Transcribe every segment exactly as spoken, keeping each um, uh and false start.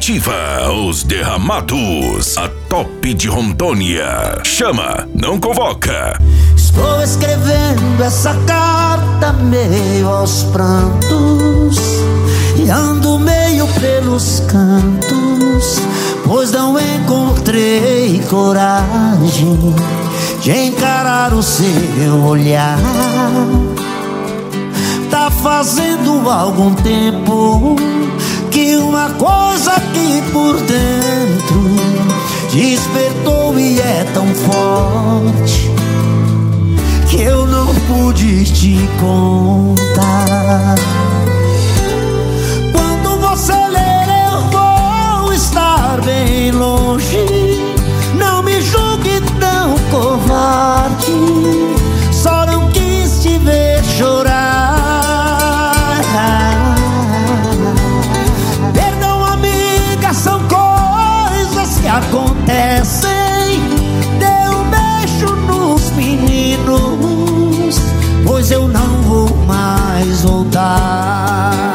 Ativa os derramados. A top de Rondônia. Chama, não convoca. Estou escrevendo essa carta meio aos prantos e ando meio pelos cantos, pois não encontrei coragem de encarar o seu olhar. Tá fazendo algum tempo que uma coisa aqui por dentro despertou e é tão forte que eu não pude te contar. Quando você ler eu vou estar bem longe, não me julgue tão covarde, só não quis te ver chorar. Perdão, amiga, são coisas que acontecem. Dê um beijo nos meninos, pois eu não vou mais voltar.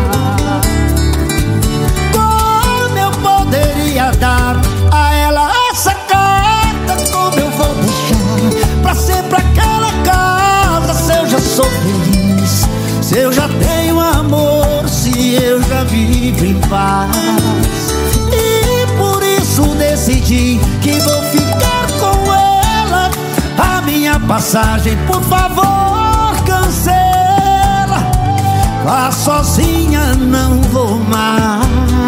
Como eu poderia dar a ela essa carta? Como eu vou deixar pra sempre aquela casa? Se eu já sou feliz, se eu já tenho amor, se eu já vivo em paz. E por isso decidi que vou ficar com ela. A minha passagem, por favor, cancela. Vá sozinha, não vou mais.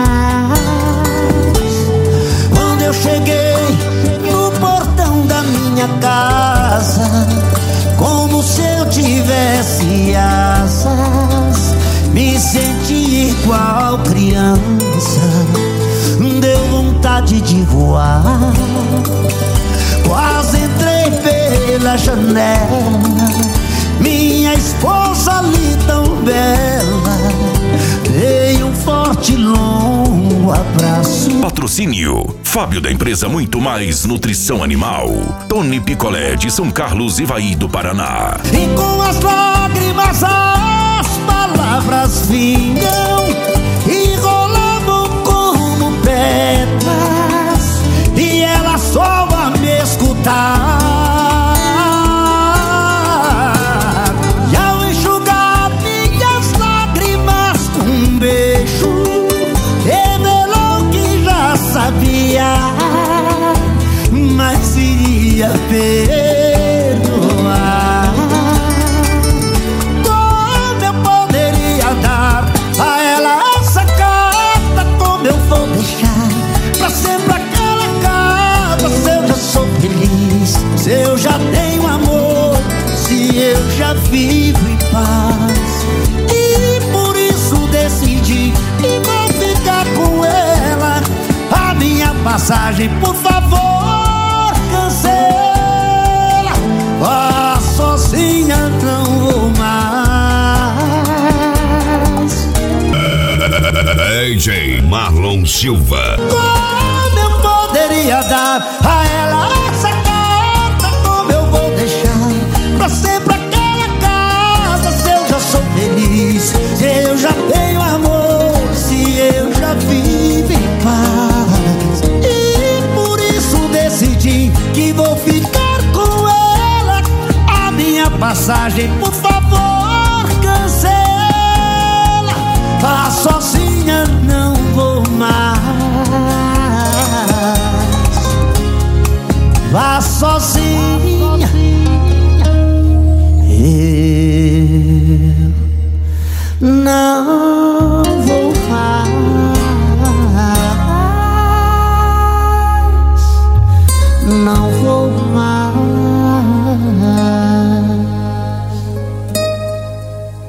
Quando eu cheguei no portão da minha casa, como se eu tivesse asas, me senti igual criança, deu vontade de voar. Quase entrei pela janela, minha esposa ali tão bela, dei um forte e longo abraço. Patrocínio Fábio da empresa Muito Mais Nutrição Animal, Tony Picolé de São Carlos, Ivaí do Paraná. E com as lágrimas as palavras vinham e rolavam como pedras, e ela só a me escutar. E ao enxugar minhas lágrimas com um beijo, revelou que já sabia, mas iria perdoar. Como eu poderia dar a ela essa carta? Como eu vou deixar pra sempre aquela casa? Se eu já sou feliz, se eu já tenho amor, se eu já vivo em paz. E por isso decidi que vou ficar com ela. A minha passagem, por favor, cancela. Vá sozinha, não vou mais. D J Marlon Silva. Como eu poderia dar a ela essa carta? Como eu vou deixar pra sempre aquela casa? Se eu já sou feliz, se eu já tenho amor, se eu já vivo em paz. E por isso decidi que vou ficar com ela. A minha passagem, por favor, cancela. Vá sozinha, não vou mais. Vá sozinha, eu não